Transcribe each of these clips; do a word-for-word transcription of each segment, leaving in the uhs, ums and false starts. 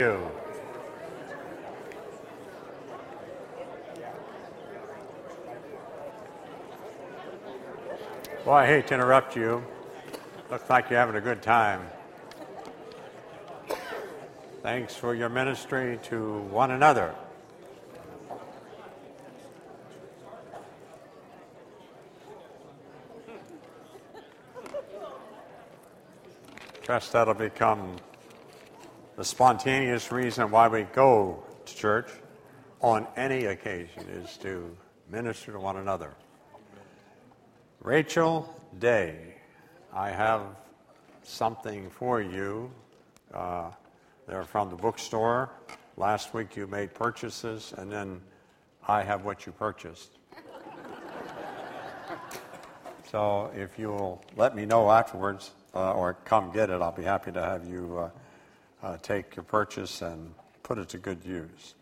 you. Well, I hate to interrupt you. Looks like you're having a good time. Thanks for your ministry to one another. Trust that'll become the spontaneous reason why we go to church on any occasion, is to minister to one another. Rachel Day, I have something for you. Uh, they're from the bookstore. Last week you made purchases, and then I have what you purchased. So if you'll let me know afterwards, uh, or come get it, I'll be happy to have you uh, uh, take your purchase and put it to good use.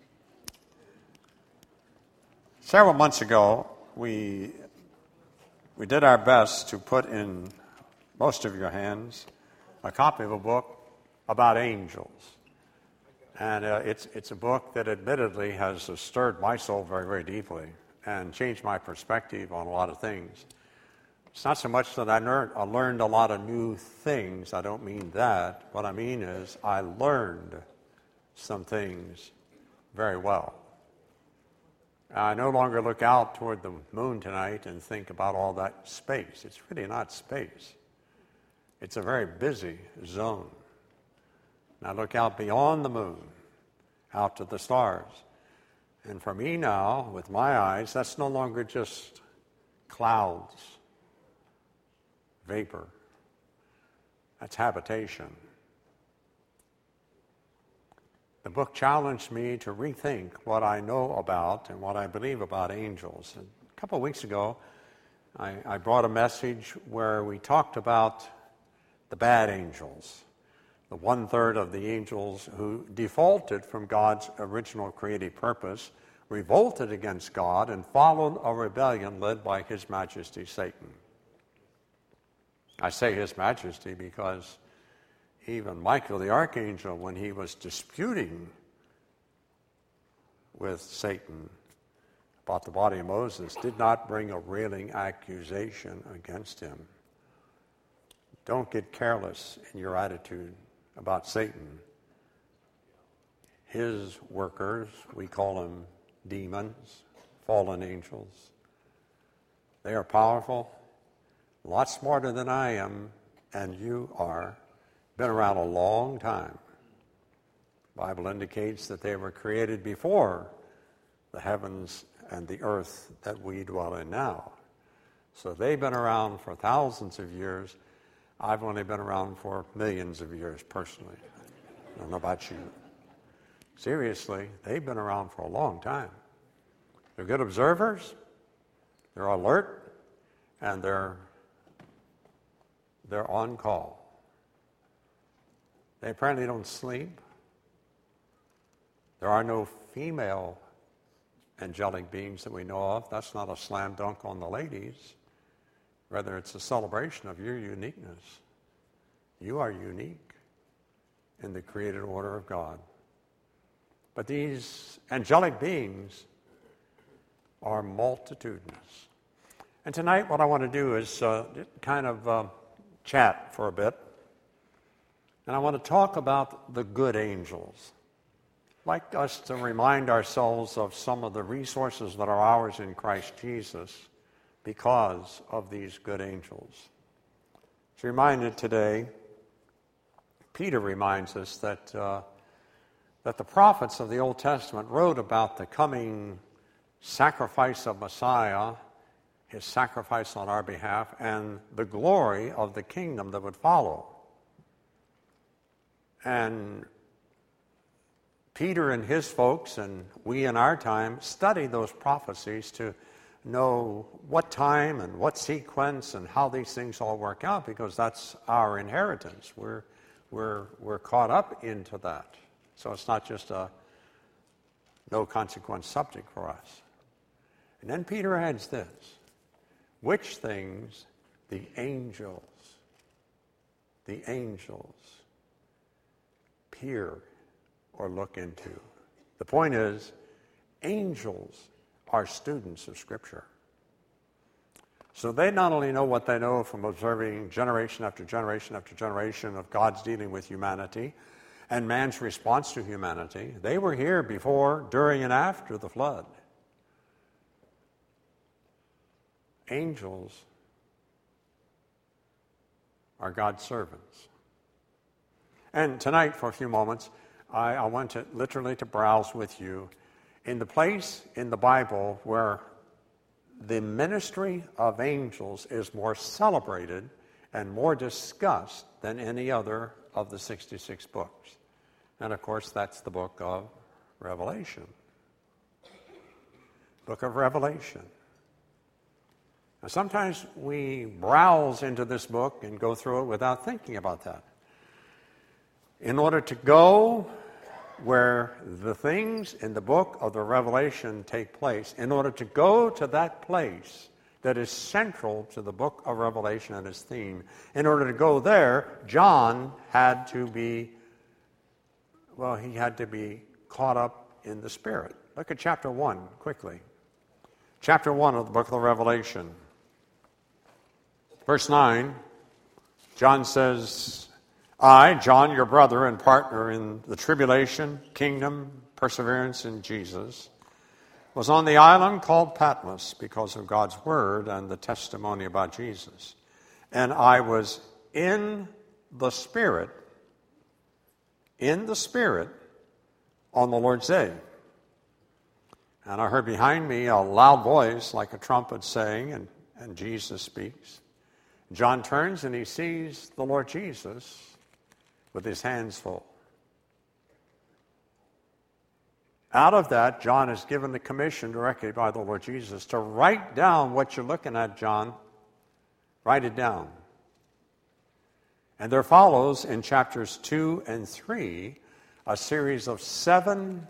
Several months ago, we we did our best to put in most of your hands a copy of a book about angels. And uh, it's it's a book that admittedly has uh, stirred my soul very, very deeply and changed my perspective on a lot of things. It's not so much that I learned, I learned a lot of new things. I don't mean that. What I mean is I learned some things very well. I no longer look out toward the moon tonight and think about all that space. It's really not space. It's a very busy zone. And I look out beyond the moon, out to the stars. And for me now, with my eyes, that's no longer just clouds, vapor. That's habitation. The book challenged me to rethink what I know about and what I believe about angels. And a couple of weeks ago, I, I brought a message where we talked about the bad angels, the one-third of the angels who defaulted from God's original creative purpose, revolted against God, and followed a rebellion led by His Majesty Satan. I say His Majesty because even Michael the Archangel, when he was disputing with Satan about the body of Moses, did not bring a railing accusation against him. Don't get careless in your attitude about Satan. His workers, we call them demons, fallen angels. They are powerful, a lot smarter than I am, and you are. Been around a long time. The Bible indicates that they were created before the heavens and the earth that we dwell in now. So they've been around for thousands of years. I've only been around for millions of years personally. I don't know about you. Seriously, they've been around for a long time. They're good observers, they're alert, and they're they're on call. They apparently don't sleep. There are no female angelic beings that we know of. That's not a slam dunk on the ladies. Rather, it's a celebration of your uniqueness. You are unique in the created order of God. But these angelic beings are multitudinous. And tonight what I want to do is uh, kind of uh, chat for a bit. And I want to talk about the good angels. I'd like us to remind ourselves of some of the resources that are ours in Christ Jesus because of these good angels. It's reminded today, Peter reminds us that, uh, that the prophets of the Old Testament wrote about the coming sacrifice of Messiah, His sacrifice on our behalf, and the glory of the kingdom that would follow. And Peter and his folks, and we in our time, study those prophecies to know what time and what sequence and how these things all work out, because that's our inheritance. We're, we're, we're caught up into that. So it's not just a no-consequence subject for us. And then Peter adds this: which things the angels, the angels, peer or look into. The point is, angels are students of Scripture. So they not only know what they know from observing generation after generation after generation of God's dealing with humanity and man's response to humanity. They were here before, during, and after the flood. Angels are God's servants. And tonight, for a few moments, I, I want to literally to browse with you in the place in the Bible where the ministry of angels is more celebrated and more discussed than any other of the sixty-six books. And of course, that's the book of Revelation. Book of Revelation. Now, sometimes we browse into this book and go through it without thinking about that. In order to go where the things in the book of the Revelation take place, in order to go to that place that is central to the book of Revelation and its theme, in order to go there, John had to be, well, he had to be caught up in the Spirit. Look at chapter one, quickly. Chapter one of the book of the Revelation. Verse nine, John says, I, John, your brother and partner in the tribulation, kingdom, perseverance in Jesus, was on the island called Patmos because of God's word and the testimony about Jesus. And I was in the Spirit, in the Spirit, on the Lord's day. And I heard behind me a loud voice like a trumpet saying, and, and Jesus speaks. John turns and he sees the Lord Jesus with his hands full. Out of that, John is given the commission directly by the Lord Jesus to write down what you're looking at, John. Write it down. And there follows in chapters two and three a series of seven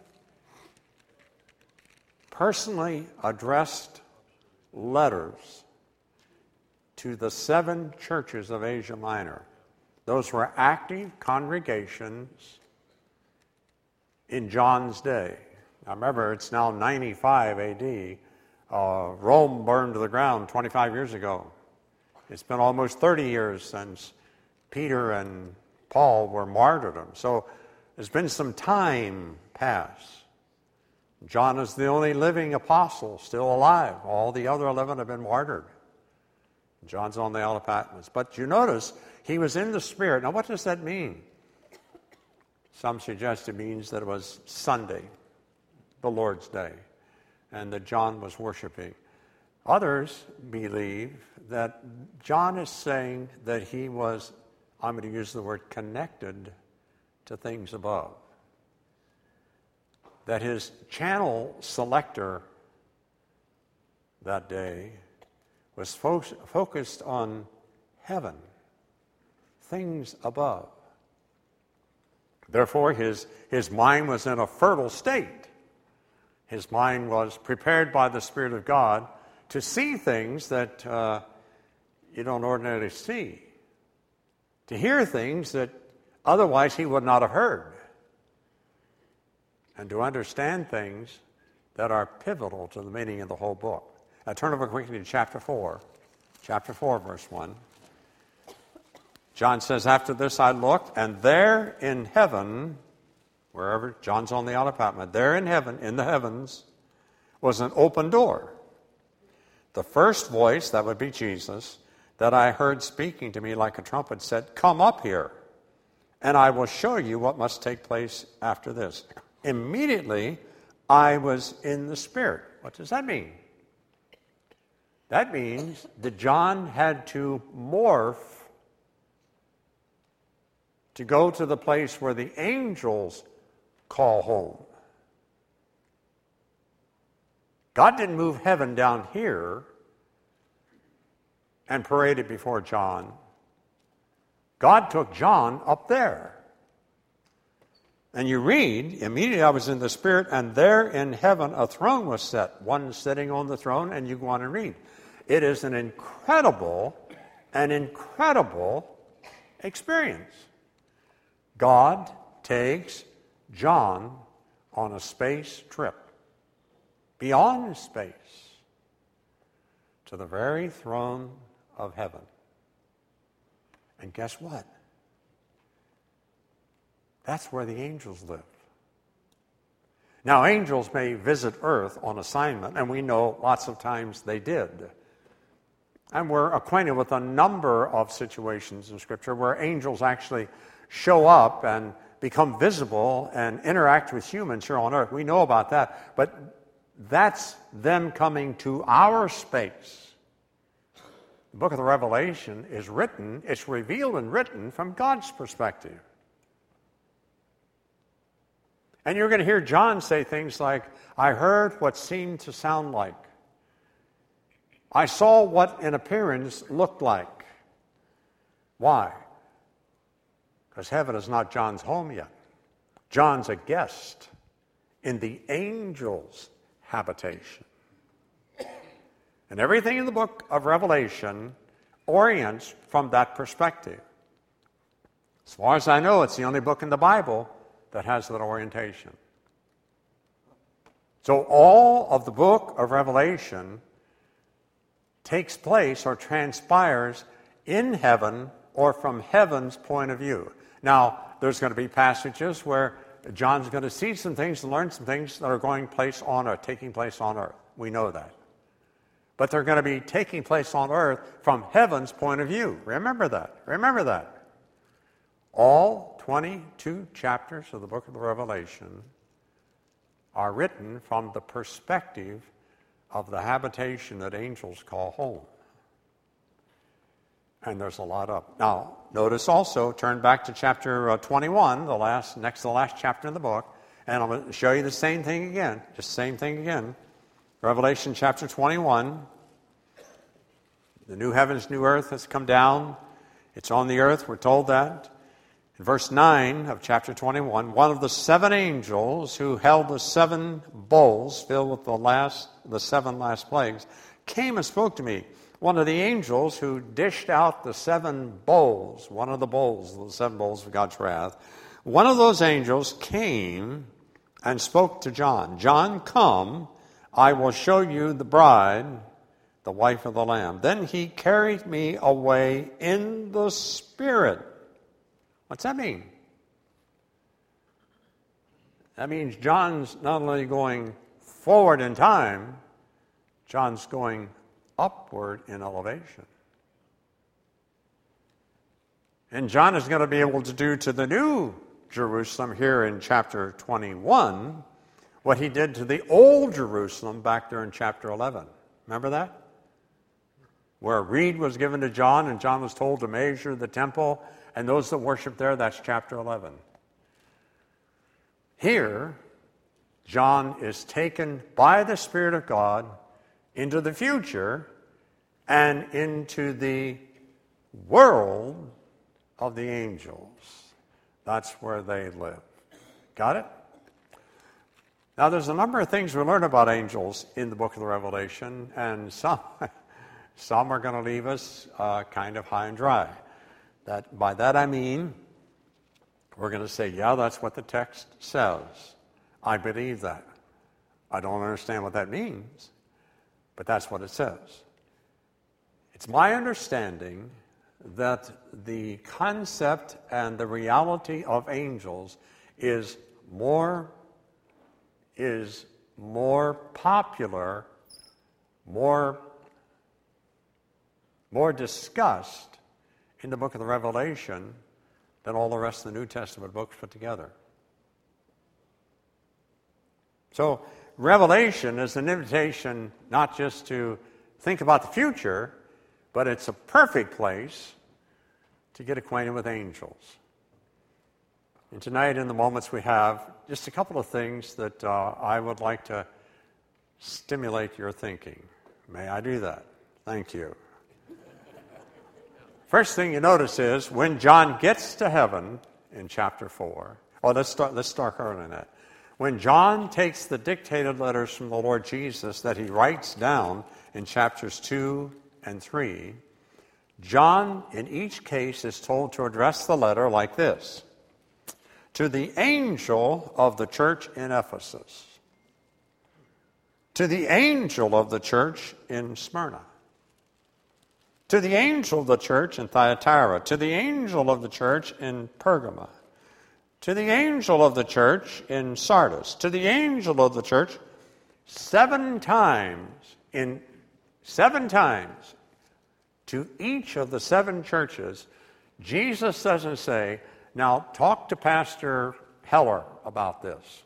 personally addressed letters to the seven churches of Asia Minor. Those were active congregations in John's day. Now remember, it's now ninety-five A D. Uh, Rome burned to the ground twenty-five years ago. It's been almost thirty years since Peter and Paul were martyrdom. So there's been some time pass. John is the only living apostle still alive. All the other eleven have been martyred. John's on the Isle of Patmos. But you notice he was in the Spirit. Now what does that mean? Some suggest it means that it was Sunday, the Lord's Day, and that John was worshiping. Others believe that John is saying that he was, I'm going to use the word, connected to things above. That his channel selector that day was fo- focused on heaven, things above. Therefore, his, his mind was in a fertile state. His mind was prepared by the Spirit of God to see things that uh, you don't ordinarily see, to hear things that otherwise he would not have heard, and to understand things that are pivotal to the meaning of the whole book. Now turn over quickly to chapter four. Chapter four, verse one. John says, after this I looked, and there in heaven, wherever, John's on the Isle of Patmos, there in heaven, in the heavens, was an open door. The first voice, that would be Jesus, that I heard speaking to me like a trumpet said, come up here, and I will show you what must take place after this. Immediately, I was in the Spirit. What does that mean? That means that John had to morph to go to the place where the angels call home. God didn't move heaven down here and parade it before John. God took John up there. And you read, immediately I was in the Spirit, and there in heaven a throne was set, one sitting on the throne, and you go on and read. It is an incredible, an incredible experience. God takes John on a space trip beyond space to the very throne of heaven. And guess what? That's where the angels live. Now, angels may visit earth on assignment, and we know lots of times they did. And we're acquainted with a number of situations in Scripture where angels actually show up and become visible and interact with humans here on earth. We know about that, but that's them coming to our space. The book of the Revelation is written, it's revealed and written from God's perspective. And you're going to hear John say things like, I heard what seemed to sound like. I saw what in appearance looked like. Why? Because heaven is not John's home yet. John's a guest in the angels' habitation. And everything in the book of Revelation orients from that perspective. As far as I know, it's the only book in the Bible that has that orientation. So all of the book of Revelation takes place or transpires in heaven or from heaven's point of view. Now, there's going to be passages where John's going to see some things and learn some things that are going place on earth, taking place on earth. We know that. But they're going to be taking place on earth from heaven's point of view. Remember that. Remember that. All twenty-two chapters of the book of the Revelation are written from the perspective of the habitation that angels call home. And there's a lot of. Now, notice also, turn back to chapter twenty-one, the last, next to the last chapter in the book, and I'm going to show you the same thing again, just same thing again. Revelation chapter twenty-one. The new heavens, new earth has come down. It's on the earth, we're told that. In verse nine of chapter twenty-one, one of the seven angels who held the seven bowls filled with the last, the seven last plagues, came and spoke to me. One of the angels who dished out the seven bowls, one of the bowls, the seven bowls of God's wrath, one of those angels came and spoke to John. John, come, I will show you the bride, the wife of the Lamb. Then he carried me away in the Spirit. What's that mean? That means John's not only going forward in time, John's going upward in elevation. And John is going to be able to do to the new Jerusalem here in chapter twenty-one what he did to the old Jerusalem back there in chapter eleven. Remember that? Where a reed was given to John and John was told to measure the temple and those that worship there, that's chapter eleven. Here, John is taken by the Spirit of God into the future and into the world of the angels. That's where they live. Got it? Now, there's a number of things we learn about angels in the book of the Revelation, and some, some are going to leave us uh, kind of high and dry. That, by that I mean, we're going to say, yeah, that's what the text says. I believe that. I don't understand what that means, but that's what it says. It's my understanding that the concept and the reality of angels is more, is more popular, more, more discussed in the book of the Revelation than all the rest of the New Testament books put together. So, Revelation is an invitation not just to think about the future, but it's a perfect place to get acquainted with angels. And tonight, in the moments we have, just a couple of things that uh, I would like to stimulate your thinking. May I do that? Thank you. First thing you notice is when John gets to heaven in chapter four. Oh, let's start, let's start early in that. When John takes the dictated letters from the Lord Jesus that he writes down in chapters two and three, John, in each case, is told to address the letter like this. To the angel of the church in Ephesus. To the angel of the church in Smyrna. To the angel of the church in Thyatira. To the angel of the church in Pergama. To the angel of the church in Sardis. To the angel of the church, seven times, in seven times, to each of the seven churches, Jesus doesn't say, now talk to Pastor Heller about this.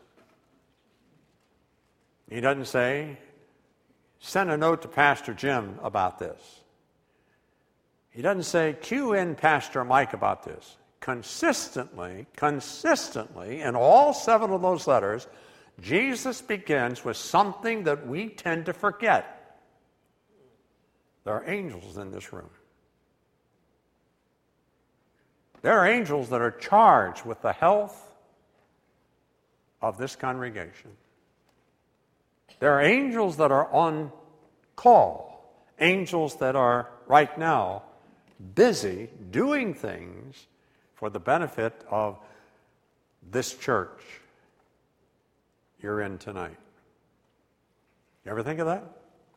He doesn't say, send a note to Pastor Jim about this. He doesn't say, cue in Pastor Mike about this. Consistently, consistently, in all seven of those letters, Jesus begins with something that we tend to forget. There are angels in this room. There are angels that are charged with the health of this congregation. There are angels that are on call, angels that are right now busy doing things for the benefit of this church you're in tonight. You ever think of that?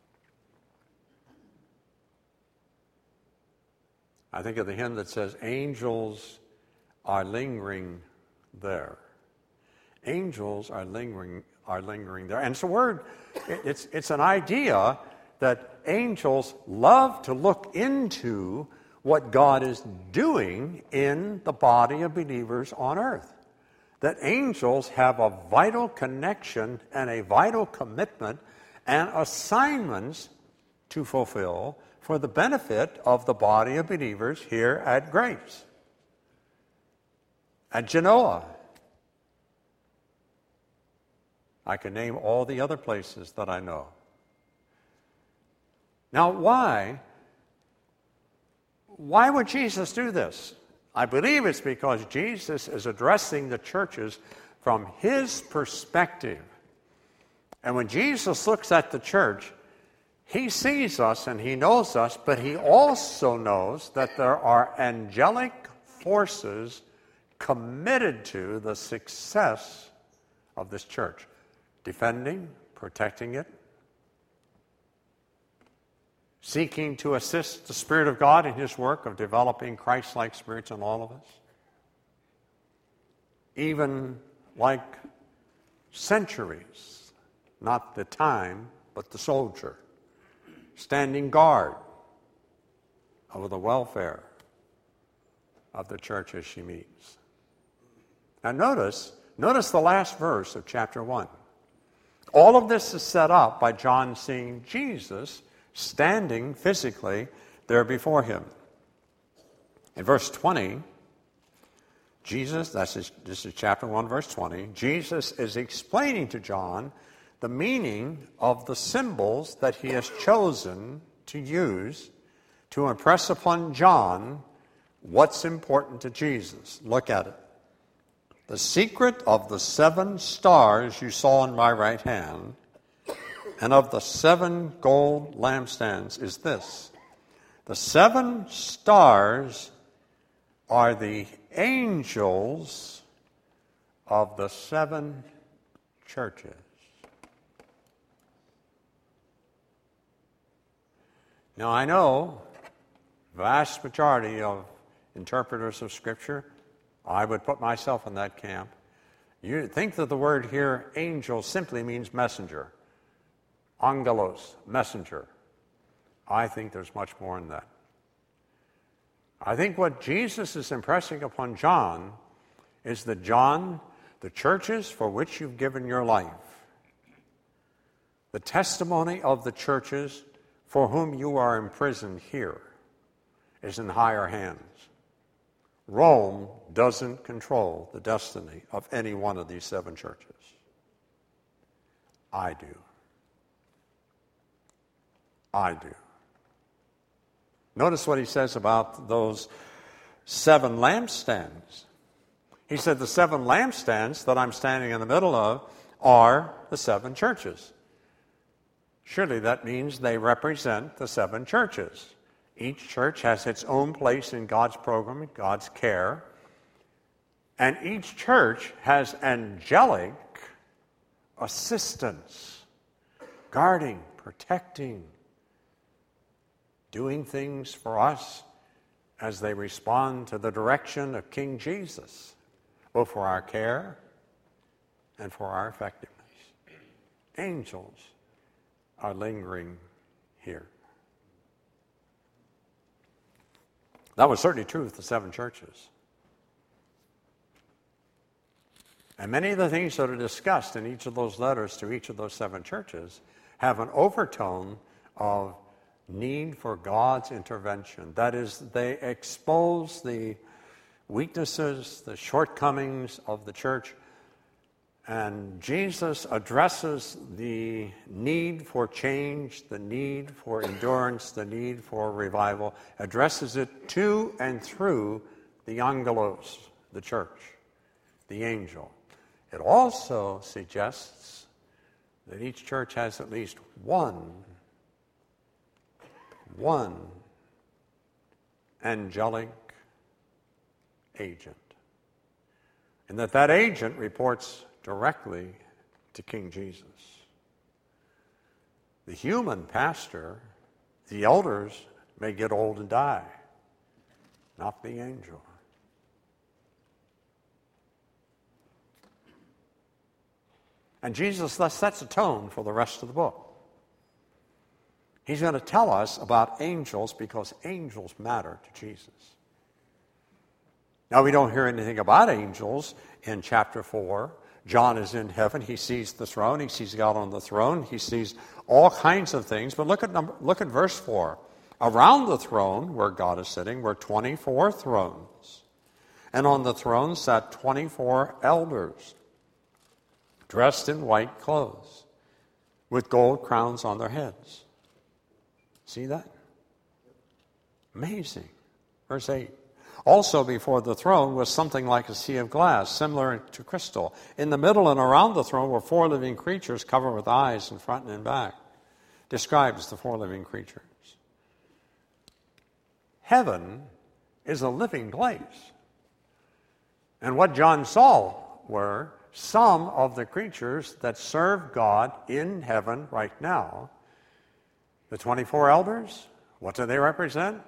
I think of the hymn that says, angels are lingering there. Angels are lingering are lingering there. And it's a word, it's, it's an idea that angels love to look into what God is doing in the body of believers on earth. That angels have a vital connection and a vital commitment and assignments to fulfill for the benefit of the body of believers here at Grace, at Genoa. I can name all the other places that I know. Now, why? Why would Jesus do this? I believe it's because Jesus is addressing the churches from his perspective. And when Jesus looks at the church, he sees us and he knows us, but he also knows that there are angelic forces committed to the success of this church, defending, protecting it, seeking to assist the Spirit of God in his work of developing Christ-like spirits in all of us. Even like centuries, not the time, but the soldier, standing guard over the welfare of the church as she meets. Now notice, notice the last verse of chapter one. All of this is set up by John seeing Jesus standing physically there before him. In verse twenty, Jesus, that's his, this is chapter one, verse twenty, Jesus is explaining to John the meaning of the symbols that he has chosen to use to impress upon John what's important to Jesus. Look at it. The secret of the seven stars you saw in my right hand and of the seven gold lampstands is this. The seven stars are the angels of the seven churches. Now I know vast majority of interpreters of Scripture, I would put myself in that camp. You think that the word here, angel, simply means messenger. Angelos, messenger. I think there's much more in that. I think what Jesus is impressing upon John is that, John, the churches for which you've given your life, the testimony of the churches for whom you are imprisoned here is in higher hands. Rome doesn't control the destiny of any one of these seven churches. I do. I do. Notice what he says about those seven lampstands. He said the seven lampstands that I'm standing in the middle of are the seven churches. Surely that means they represent the seven churches. Each church has its own place in God's program, God's care. And each church has angelic assistance, guarding, protecting, doing things for us as they respond to the direction of King Jesus, both for our care and for our effectiveness. Angels are lingering here. That was certainly true with the seven churches. And many of the things that are discussed in each of those letters to each of those seven churches have an overtone of need for God's intervention. That is, they expose the weaknesses, the shortcomings of the church, and Jesus addresses the need for change, the need for endurance, the need for revival, addresses it to and through the angelos, the church, the angel. It also suggests that each church has at least one, one angelic agent, and that that agent reports directly to King Jesus. The human pastor, the elders, may get old and die, not the angel. And Jesus thus sets a tone for the rest of the book. He's going to tell us about angels because angels matter to Jesus. Now, we don't hear anything about angels in chapter four. John is in heaven. He sees the throne. He sees God on the throne. He sees all kinds of things. But look at number, look at verse four. Around the throne where God is sitting were twenty-four thrones. And on the throne sat twenty-four elders, dressed in white clothes, with gold crowns on their heads. See that? Amazing. Verse eight. Also before the throne was something like a sea of glass, similar to crystal. In the middle and around the throne were four living creatures covered with eyes in front and in back. Describes the four living creatures. Heaven is a living place. And what John saw were some of the creatures that serve God in heaven right now. The twenty-four elders, what do they represent?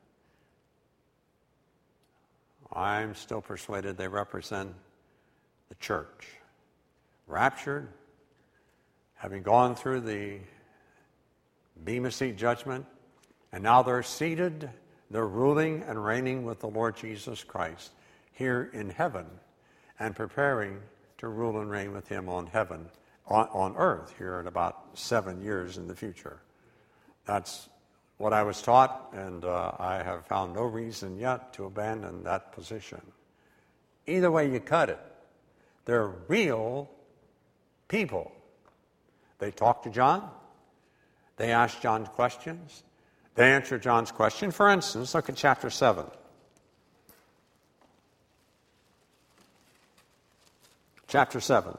I'm still persuaded they represent the church. Raptured, having gone through the Bema Seat judgment, and now they're seated, they're ruling and reigning with the Lord Jesus Christ here in heaven and preparing to rule and reign with him on heaven, on, on earth here in about seven years in the future. That's what I was taught, and uh, I have found no reason yet to abandon that position. Either way you cut it, they're real people. They talked to John. They asked John questions. They answered John's question. For instance, look at chapter seven. Chapter seven.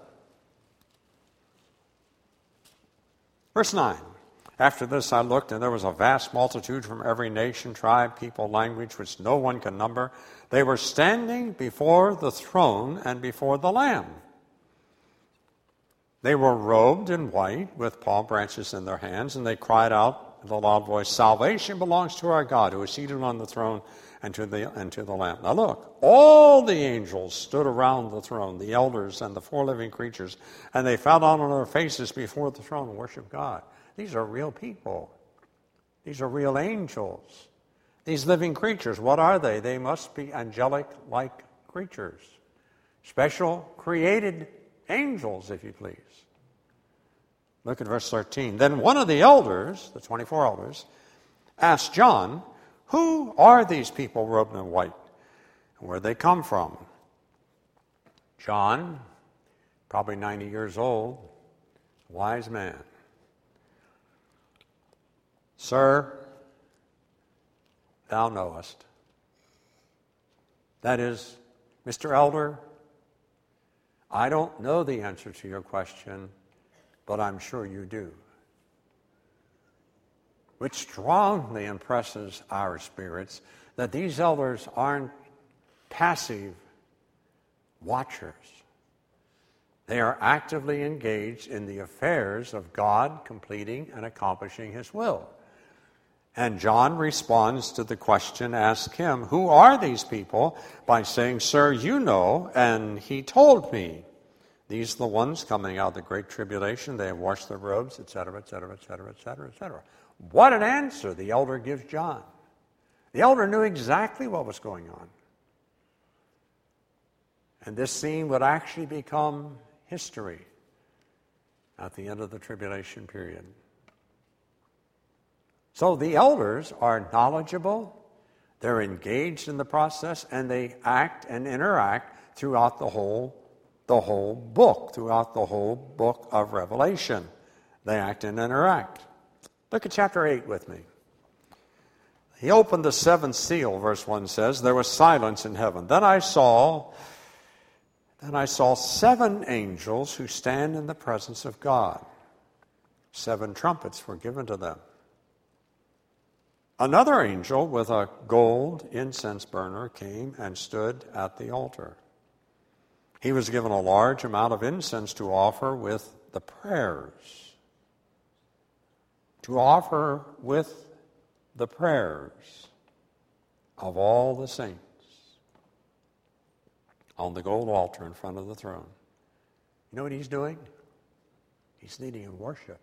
Verse nine. After this I looked, and there was a vast multitude from every nation, tribe, people, language, which no one can number. They were standing before the throne and before the Lamb. They were robed in white with palm branches in their hands, and they cried out with a loud voice, "Salvation belongs to our God, who is seated on the throne, and to the, and to the Lamb." Now look, all the angels stood around the throne, the elders and the four living creatures, and they fell down on their faces before the throne and worshiped God. These are real people. These are real angels. These living creatures, what are they? They must be angelic-like creatures. Special created angels, if you please. Look at verse thirteen. Then one of the elders, the twenty-four elders, asked John, "Who are these people robed in white? And where they come from?" John, probably ninety years old, wise man. "Sir, thou knowest." That is, Mister Elder, I don't know the answer to your question, but I'm sure you do. Which strongly impresses our spirits that these elders aren't passive watchers. They are actively engaged in the affairs of God completing and accomplishing His will. And John responds to the question asked him, "Who are these people?" by saying, "Sir, you know." And he told me, "These are the ones coming out of the great tribulation. They have washed their robes," et cetera, et cetera, et cetera, et cetera, et cetera. What an answer the elder gives John. The elder knew exactly what was going on. And this scene would actually become history at the end of the tribulation period. So the elders are knowledgeable, they're engaged in the process, and they act and interact throughout the whole, the whole book, throughout the whole book of Revelation. They act and interact. Look at chapter eight with me. He opened the seventh seal, verse one says, "There was silence in heaven. Then I saw, then I saw seven angels who stand in the presence of God. Seven trumpets were given to them. Another angel with a gold incense burner came and stood at the altar. He was given a large amount of incense to offer with the prayers. To offer with the prayers of all the saints on the gold altar in front of the throne." You know what he's doing? He's leading in worship.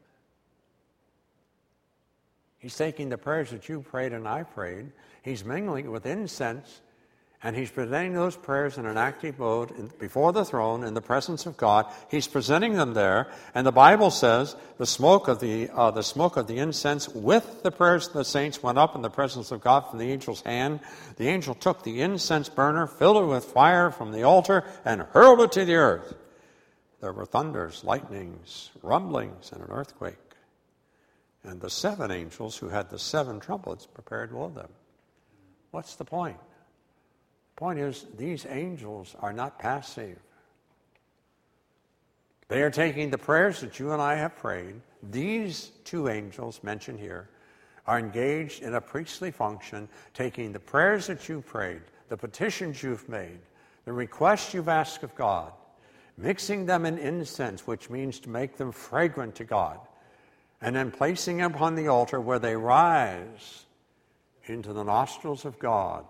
He's taking the prayers that you prayed and I prayed. He's mingling with incense, and he's presenting those prayers in an active mode in, before the throne in the presence of God. He's presenting them there, and the Bible says the smoke of the uh, the smoke of the incense with the prayers of the saints went up in the presence of God from the angel's hand. The angel took the incense burner, filled it with fire from the altar, and hurled it to the earth. There were thunders, lightnings, rumblings, and an earthquake. And the seven angels who had the seven trumpets prepared with them. What's the point? The point is, these angels are not passive. They are taking the prayers that you and I have prayed. These two angels mentioned here are engaged in a priestly function, taking the prayers that you prayed, the petitions you've made, the requests you've asked of God, mixing them in incense, which means to make them fragrant to God, and then placing them upon the altar where they rise into the nostrils of God.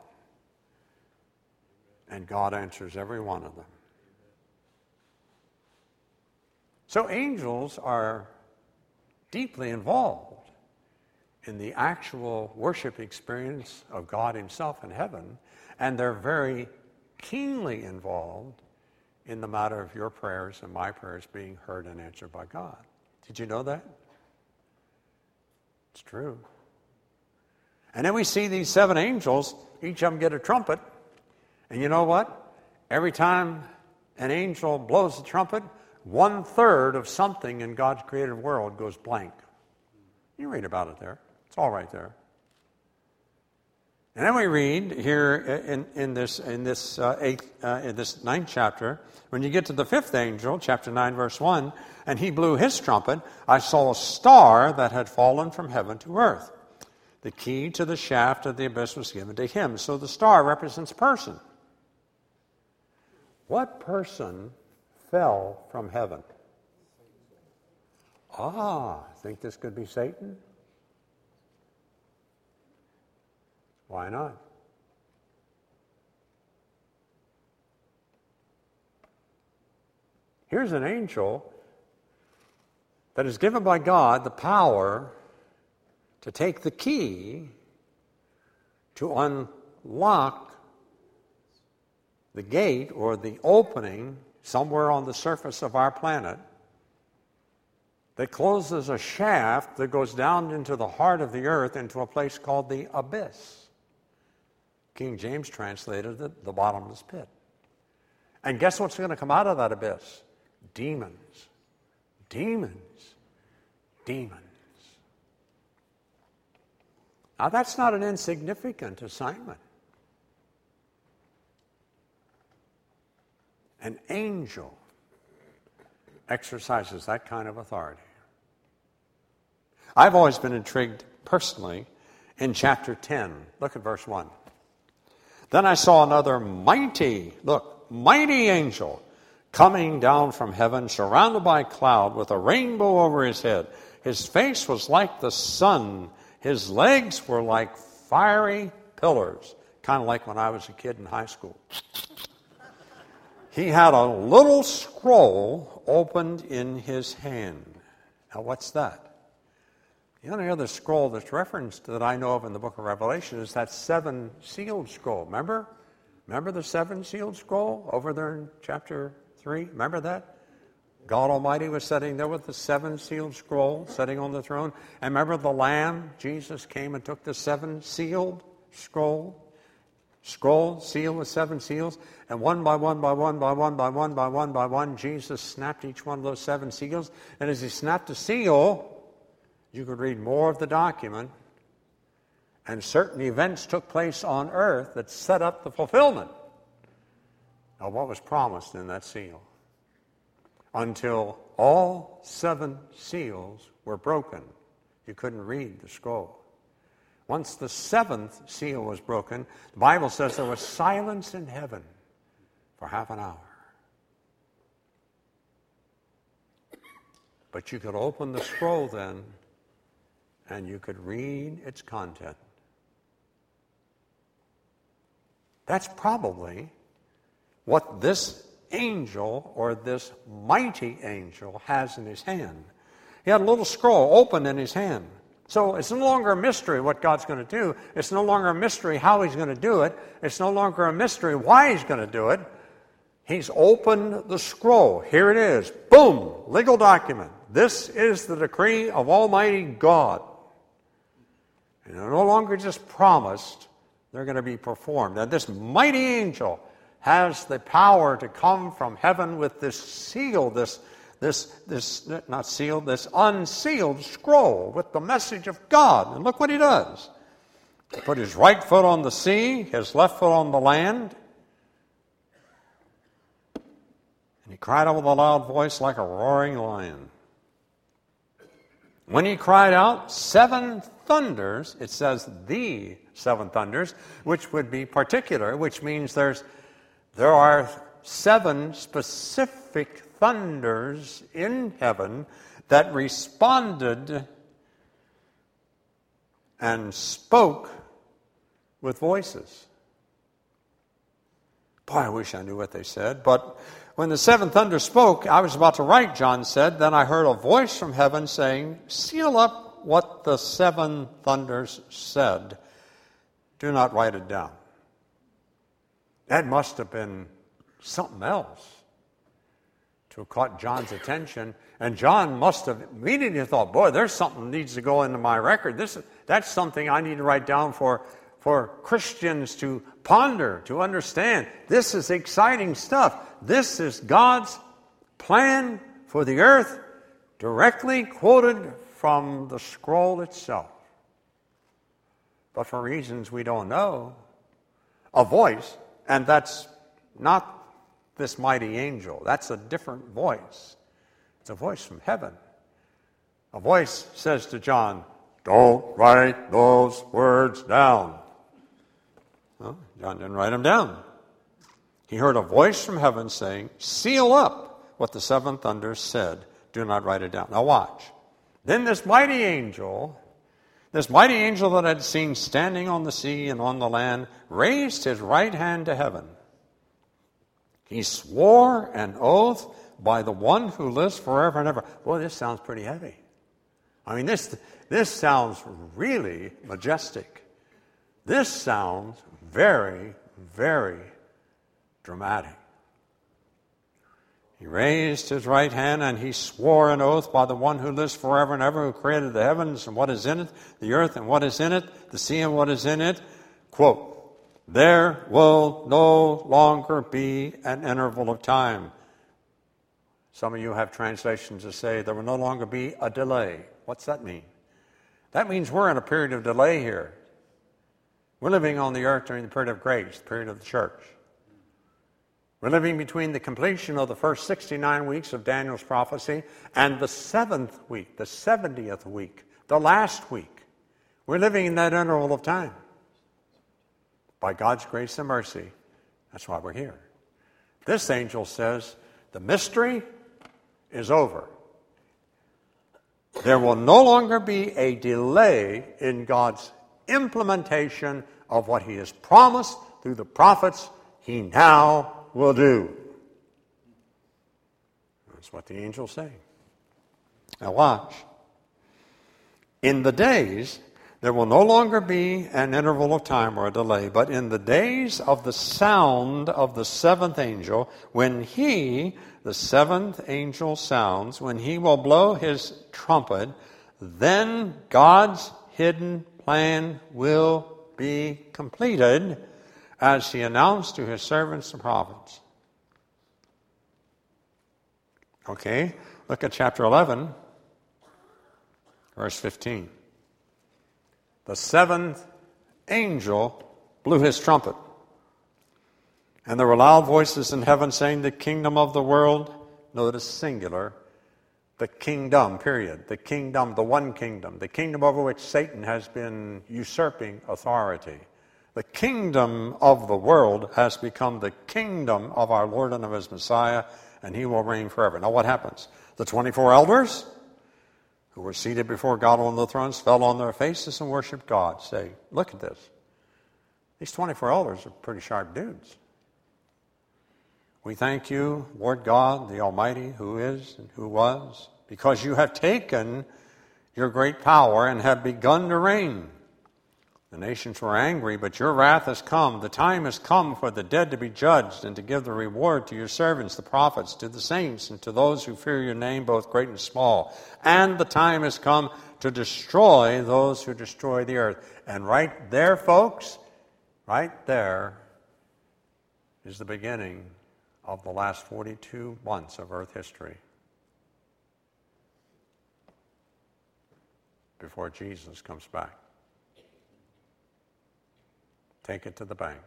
And God answers every one of them. So angels are deeply involved in the actual worship experience of God Himself in heaven, and they're very keenly involved in the matter of your prayers and my prayers being heard and answered by God. Did you know that? It's true. And then we see these seven angels, each of them get a trumpet. And you know what? Every time an angel blows the trumpet, one third of something in God's created world goes blank. You read about it there. It's all right there. And then we read here in, in this in this uh, eighth uh, in this ninth chapter, when you get to the fifth angel, chapter nine, verse one, and he blew his trumpet, I saw a star that had fallen from heaven to earth. The key to the shaft of the abyss was given to him. So the star represents a person. What person fell from heaven? Ah, think this could be Satan? Why not? Here's an angel that is given by God the power to take the key to unlock the gate or the opening somewhere on the surface of our planet that closes a shaft that goes down into the heart of the earth into a place called the abyss. King James translated it, the bottomless pit. And guess what's going to come out of that abyss? Demons. Demons. Demons. Now that's not an insignificant assignment. An angel exercises that kind of authority. I've always been intrigued personally in chapter ten. Look at verse one. Then I saw another mighty, look, mighty angel coming down from heaven, surrounded by a cloud with a rainbow over his head. His face was like the sun. His legs were like fiery pillars, kind of like when I was a kid in high school. He had a little scroll opened in his hand. Now, what's that? The only other scroll that's referenced that I know of in the book of Revelation is that seven-sealed scroll. Remember? Remember the seven-sealed scroll over there in chapter three? Remember that? God Almighty was sitting there with the seven-sealed scroll, sitting on the throne. And remember the Lamb? Jesus came and took the seven-sealed scroll. Scroll, seal with seven seals. And one by one, by one, by one, by one, by one, by one, Jesus snapped each one of those seven seals. And as he snapped a seal, you could read more of the document. And certain events took place on earth that set up the fulfillment of what was promised in that seal. Until all seven seals were broken, you couldn't read the scroll. Once the seventh seal was broken, the Bible says there was silence in heaven for half an hour. But you could open the scroll then, and you could read its content. That's probably what this angel, or this mighty angel, has in his hand. He had a little scroll open in his hand. So it's no longer a mystery what God's going to do. It's no longer a mystery how he's going to do it. It's no longer a mystery why he's going to do it. He's opened the scroll. Here it is. Boom! Legal document. This is the decree of Almighty God. And they're no longer just promised. They're going to be performed. And this mighty angel has the power to come from heaven with this seal, this This, this, not sealed, this unsealed scroll with the message of God. And look what he does. He put his right foot on the sea, his left foot on the land. And he cried out with a loud voice like a roaring lion. When he cried out, seven thunders, it says the seven thunders, which would be particular, which means there's there are seven specific thunders in heaven that responded and spoke with voices. Boy, I wish I knew what they said. But when the seven thunders spoke, I was about to write, John said, then I heard a voice from heaven saying, seal up what the seven thunders said. Do not write it down. That must have been something else to have caught John's attention. And John must have immediately thought, boy, there's something that needs to go into my record. This, that's something I need to write down for, for Christians to ponder, to understand. This is exciting stuff. This is God's plan for the earth, directly quoted from the scroll itself. But for reasons we don't know, a voice, and that's not this mighty angel. That's a different voice. It's a voice from heaven. A voice says to John, don't write those words down. Well, John didn't write them down. He heard a voice from heaven saying, seal up what the seven thunders said. Do not write it down. Now watch. Then this mighty angel, this mighty angel that I'd seen standing on the sea and on the land, raised his right hand to heaven. He swore an oath by the one who lives forever and ever. Boy, this sounds pretty heavy. I mean, this, this sounds really majestic. This sounds very, very dramatic. He raised his right hand and he swore an oath by the one who lives forever and ever, who created the heavens and what is in it, the earth and what is in it, the sea and what is in it. Quote, there will no longer be an interval of time. Some of you have translations that say there will no longer be a delay. What's that mean? That means we're in a period of delay here. We're living on the earth during the period of grace, the period of the church. We're living between the completion of the first sixty-nine weeks of Daniel's prophecy and the seventh week, the seventieth week, the last week. We're living in that interval of time. By God's grace and mercy, that's why we're here. This angel says, the mystery is over. There will no longer be a delay in God's implementation of what he has promised through the prophets he now will do. That's what the angel's saying. Now watch. In the days, there will no longer be an interval of time or a delay, but in the days of the sound of the seventh angel, when he, the seventh angel sounds, when he will blow his trumpet, then God's hidden plan will be completed, as he announced to his servants the prophets. Okay, look at chapter eleven, verse fifteen. The seventh angel blew his trumpet, and there were loud voices in heaven saying, the kingdom of the world, notice singular, the kingdom, period, the kingdom, the one kingdom, the kingdom over which Satan has been usurping authority. The kingdom of the world has become the kingdom of our Lord and of his Messiah, and he will reign forever. Now what happens? The twenty-four elders who were seated before God on the thrones fell on their faces and worshiped God, saying, look at this. These twenty-four elders are pretty sharp dudes. We thank you, Lord God, the Almighty, who is and who was, because you have taken your great power and have begun to reign. The nations were angry, but your wrath has come. The time has come for the dead to be judged and to give the reward to your servants, the prophets, to the saints, and to those who fear your name, both great and small. And the time has come to destroy those who destroy the earth. And right there, folks, right there is the beginning of the last forty-two months of earth history before Jesus comes back. Take it to the bank.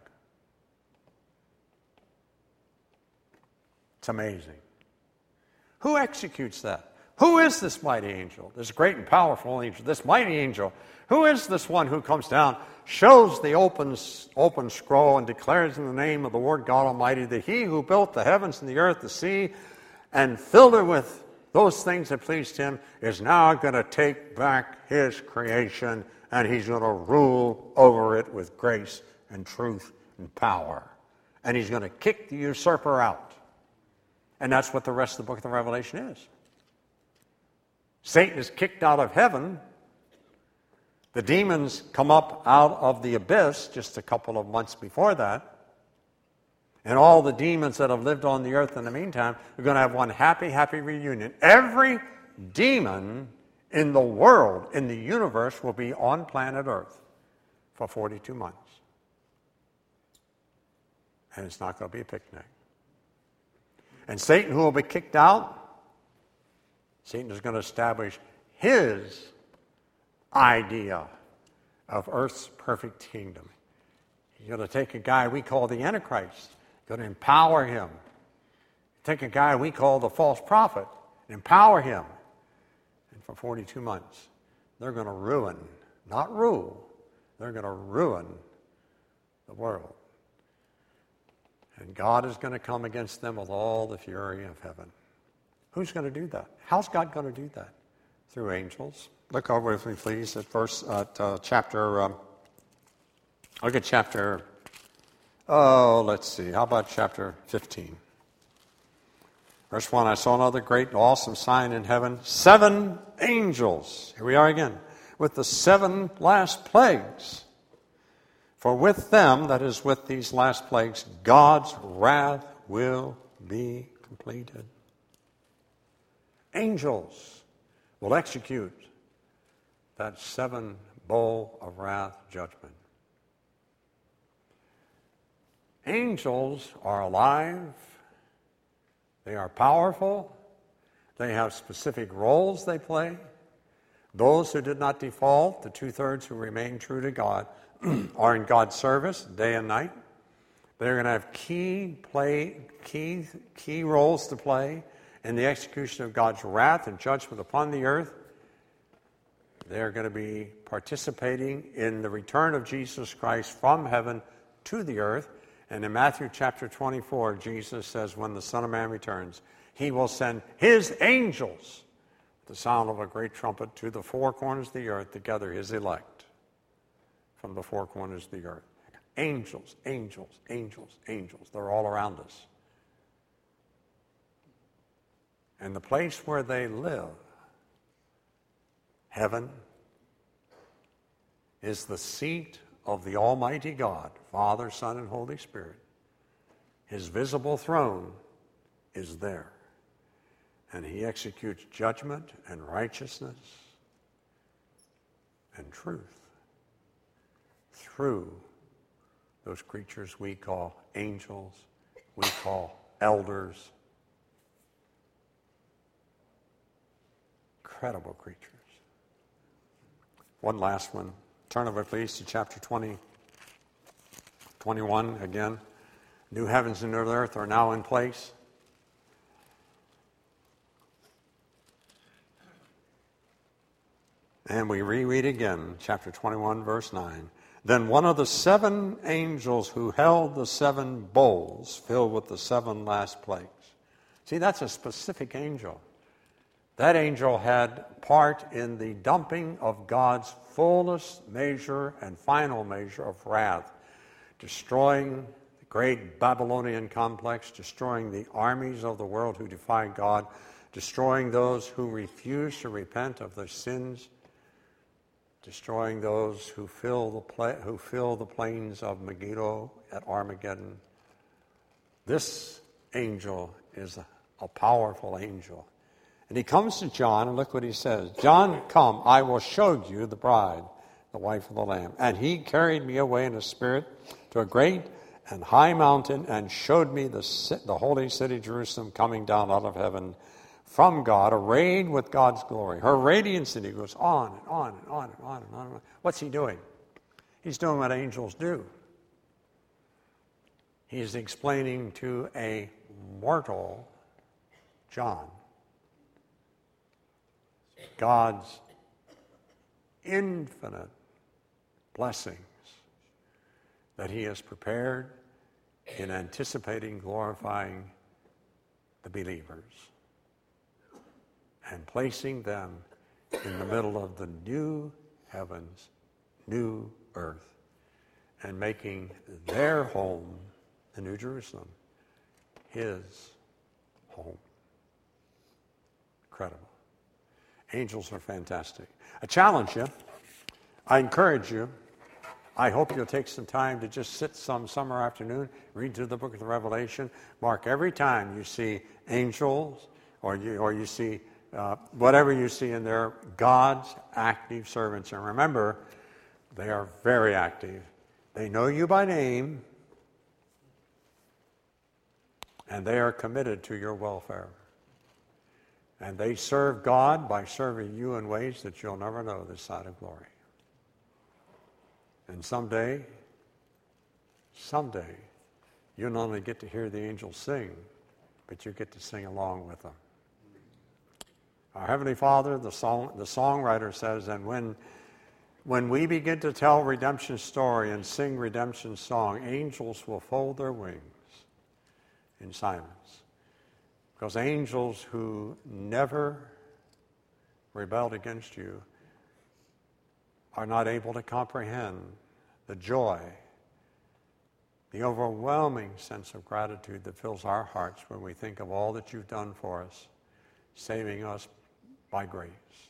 It's amazing. Who executes that? Who is this mighty angel, this great and powerful angel, this mighty angel? Who is this one who comes down, shows the open, open scroll, and declares in the name of the Lord God Almighty that he who built the heavens and the earth, the sea, and filled it with those things that pleased him, is now going to take back his creation, and he's going to rule over it with grace and truth and power. And he's going to kick the usurper out. And that's what the rest of the book of the Revelation is. Satan is kicked out of heaven. The demons come up out of the abyss just a couple of months before that. And all the demons that have lived on the earth in the meantime are going to have one happy, happy reunion. Every demon in the world, in the universe, will be on planet Earth for forty-two months. And it's not going to be a picnic. And Satan, who will be kicked out, Satan is going to establish his idea of Earth's perfect kingdom. He's going to take a guy we call the Antichrist, going to empower him. Take a guy we call the false prophet, and empower him. And for forty-two months, they're going to ruin, not rule, they're going to ruin the world. And God is going to come against them with all the fury of heaven. Who's going to do that? How's God going to do that? Through angels. Look over with me, please, at verse, at uh, chapter. Um, look at chapter. Oh, let's see. How about chapter fifteen? Verse one. I saw another great and awesome sign in heaven: seven angels. Here we are again, with the seven last plagues. For with them, that is, with these last plagues, God's wrath will be completed. Angels will execute that seven bowl of wrath judgment. Angels are alive. They are powerful. They have specific roles they play. Those who did not default, the two-thirds who remain true to God, are in God's service day and night. They're going to have key play, key, key roles to play in the execution of God's wrath and judgment upon the earth. They're going to be participating in the return of Jesus Christ from heaven to the earth, And in Matthew chapter twenty-four, Jesus says, when the Son of Man returns, he will send his angels, the sound of a great trumpet, to the four corners of the earth to gather his elect from the four corners of the earth. Angels, angels, angels, angels. They're all around us. And the place where they live, heaven, is the seat of the Almighty God, Father, Son, and Holy Spirit. His visible throne is there. And he executes judgment and righteousness and truth through those creatures we call angels, we call elders. Incredible creatures. One last one. Turn over, please, to chapter twenty, twenty-one again. New heavens and new earth are now in place. And we reread again, chapter twenty-one, verse nine. Then one of the seven angels who held the seven bowls filled with the seven last plagues. See, that's a specific angel. That angel had part in the dumping of God's fullest measure and final measure of wrath, destroying the great Babylonian complex, destroying the armies of the world who defied God, destroying those who refused to repent of their sins, destroying those who fill the pla- who fill the plains of Megiddo at Armageddon. This angel is a, a powerful angel. And he comes to John, and look what he says. John, come, I will show you the bride, the wife of the Lamb. And he carried me away in a spirit to a great and high mountain and showed me the, the holy city Jerusalem coming down out of heaven from God, arrayed with God's glory. Her radiance, and he goes on and on and on and on and on. And on. What's he doing? He's doing what angels do. He's explaining to a mortal John God's infinite blessings that he has prepared in anticipating glorifying the believers and placing them in the middle of the new heavens, new earth, and making their home, the New Jerusalem, his home. Incredible. Angels are fantastic. I challenge you. I encourage you. I hope you'll take some time to just sit some summer afternoon, read through the book of the Revelation, mark every time you see angels or you, or you see uh, whatever you see in there, God's active servants. And remember, they are very active. They know you by name, and they are committed to your welfare. And they serve God by serving you in ways that you'll never know this side of glory. And someday, someday, you'll not only get to hear the angels sing, but you get to sing along with them. Our Heavenly Father, the song, the songwriter says, and when, when we begin to tell redemption story and sing redemption song, angels will fold their wings in silence. Because angels who never rebelled against you are not able to comprehend the joy, the overwhelming sense of gratitude that fills our hearts when we think of all that you've done for us, saving us by grace,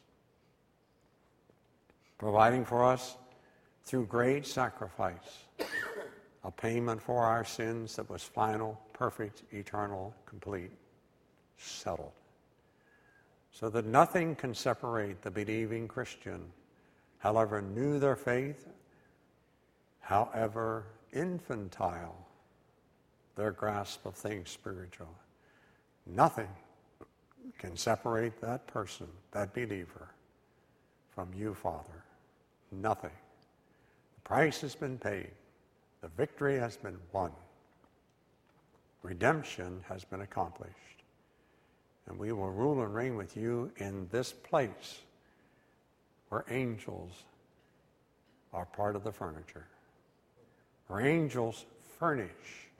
providing for us through great sacrifice a payment for our sins that was final, perfect, eternal, complete, settled, so that nothing can separate the believing Christian, however new their faith, however infantile their grasp of things spiritual. Nothing can separate that person, that believer, from you, Father. Nothing. The price has been paid. The victory has been won. Redemption has been accomplished. And we will rule and reign with you in this place where angels are part of the furniture. Where angels furnish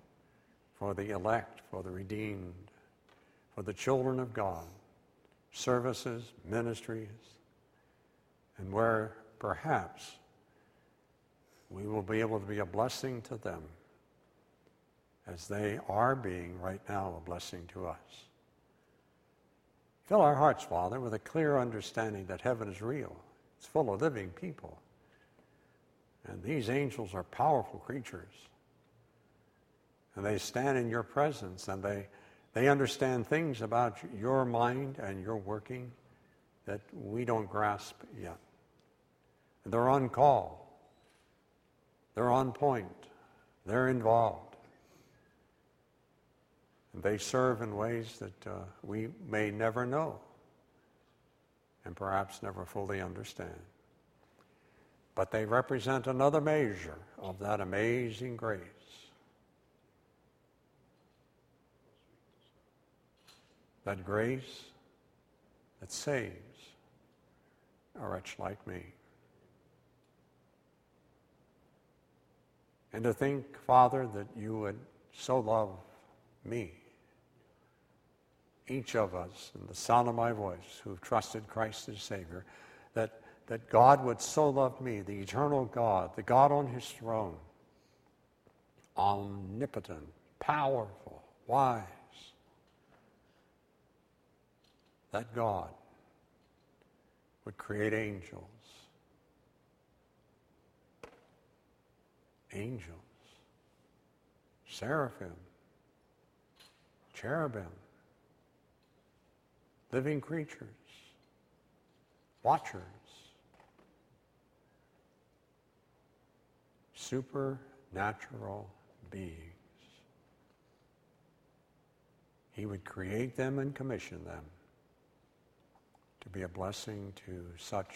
for the elect, for the redeemed, for the children of God, services, ministries, and where perhaps we will be able to be a blessing to them as they are being right now a blessing to us. Fill our hearts, Father, with a clear understanding that heaven is real. It's full of living people. And these angels are powerful creatures. And they stand in your presence, and they, they understand things about your mind and your working that we don't grasp yet. And they're on call. They're on point. They're involved. And they serve in ways that uh, we may never know and perhaps never fully understand. But they represent another measure of that amazing grace. That grace that saves a wretch like me. And to think, Father, that you would so love me, each of us, in the sound of my voice, who've trusted Christ as Savior, that, that God would so love me, the eternal God, the God on his throne, omnipotent, powerful, wise, that God would create angels. Angels, seraphim, cherubim, living creatures, watchers, supernatural beings. He would create them and commission them to be a blessing to such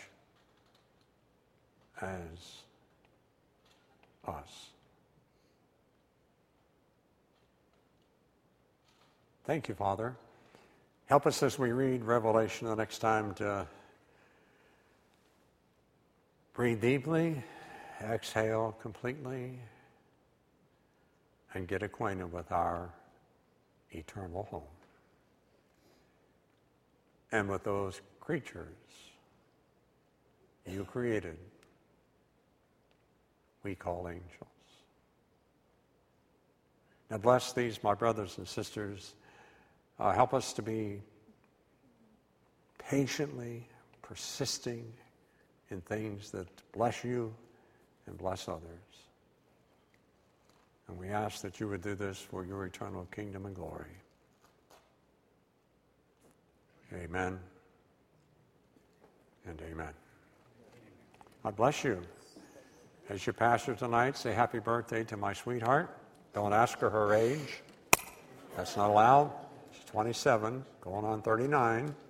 as us. Thank you, Father. Help us as we read Revelation the next time to breathe deeply, exhale completely, and get acquainted with our eternal home and with those creatures you created we call angels. Now bless these, my brothers and sisters. Uh, help us to be patiently persisting in things that bless you and bless others. And we ask that you would do this for your eternal kingdom and glory. Amen and amen. God bless you. As your pastor tonight, say happy birthday to my sweetheart. Don't ask her her age. That's not allowed. She's twenty-seven, going on thirty-nine.